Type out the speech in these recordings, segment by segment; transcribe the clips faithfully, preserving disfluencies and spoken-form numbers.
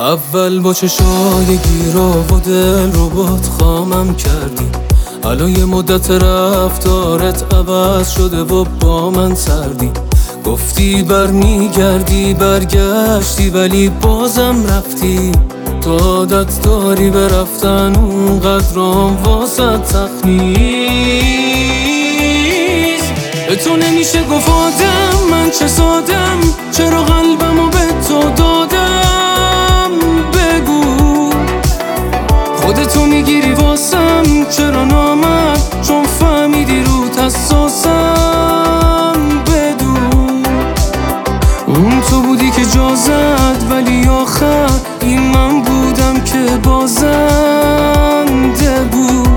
اول با چشای گیرا و دل رو باد خامم کردی، الان یه مدت رفتارت عوض شده و با من سردی. گفتی برمیگردی برگشتی ولی بازم رفتی. تو عادت داری به رفتن اونقدرام واسه سخت نیست. به تو نمیشه گفت آدم من چه سادم، چرا قلبمو به تو دادم بگو. خودتو میگیری واسم چرا نامد، چون فهمیدی رو حساسم بدون. اون تو بودی که جا زد ولی آخر این من بودم که بازنده بود.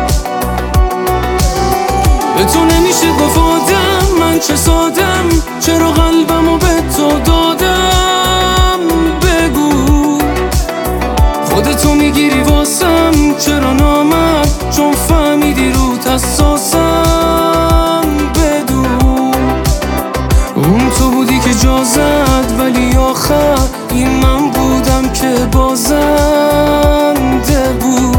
به تو نمیشه گفت آدم من چه سادم، چرا قلبمو به تو دادم بگو. خودتو میگیری واسم چرا نامد، چون فهمیدی رو حساسم بدون. اون تو بودی که جا زد ولی آخر این من بودم که بازنده بود.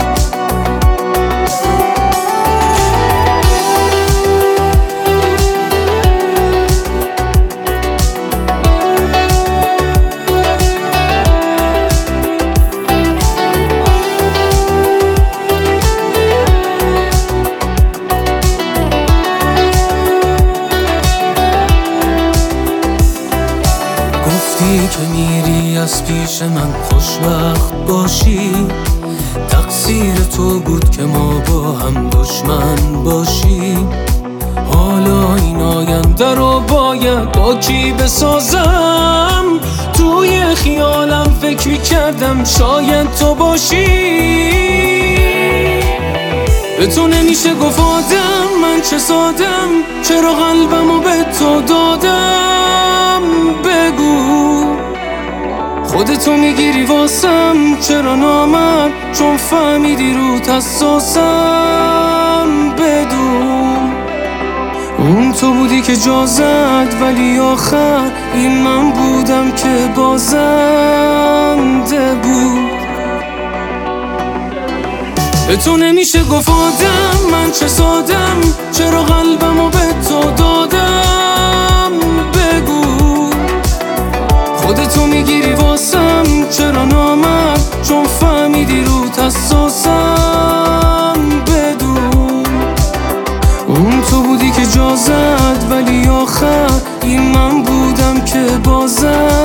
گفتی که میری از پیش من خوشبخت باشی، تقصیر تو بود که ما با هم دشمن باشیم. حالا این آینده رو باید با کی بسازم، توی خیالم فکر میکردم شاید تو باشی. به تو نمیشه گفت آدم من چه سادم، چرا قلبمو به تو دادم بگو. خودتو میگیری واسم چرا نامد، چون فهمیدی رو حساسم بدون. اون تو بودی که جا زد ولی آخر این من بودم که بازنده بود. به تو نمیشه گفت آدم من چه سادم، چرا قلبمو به تو دادم بگو. خودتو میگیری واسم چرا نامد، چون فهمیدی رو حساسم بدون. اون تو بودی که جا زد ولی آخر این من بودم که بازم